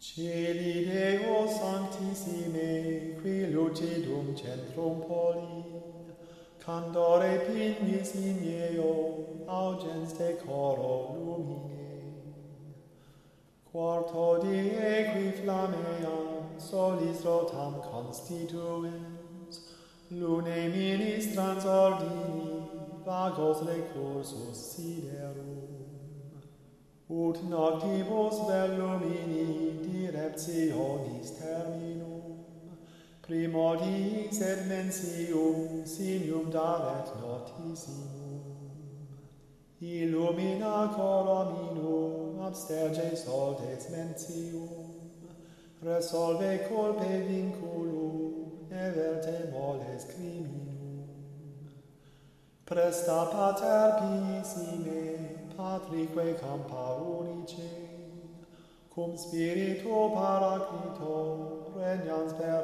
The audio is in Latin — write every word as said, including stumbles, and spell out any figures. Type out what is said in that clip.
Celi Deo sanctissime, qui lucidum centrum poli, candore pignis in eo, augens decoro lumine. Quarto die qui flammeam, solis rotam constituens, lunae ministrans ordini, vagos recursus siderum. Ut noctibus vellumini direptionis terminum, primordiis et mensium sinium daret notissimum. Illumina coro minum, absterge soldes mentium, resolve culpe vinculum, everte moles criminum. Presta pater pissime, Patrique campa unice, cum spiritu paraclito, regnans per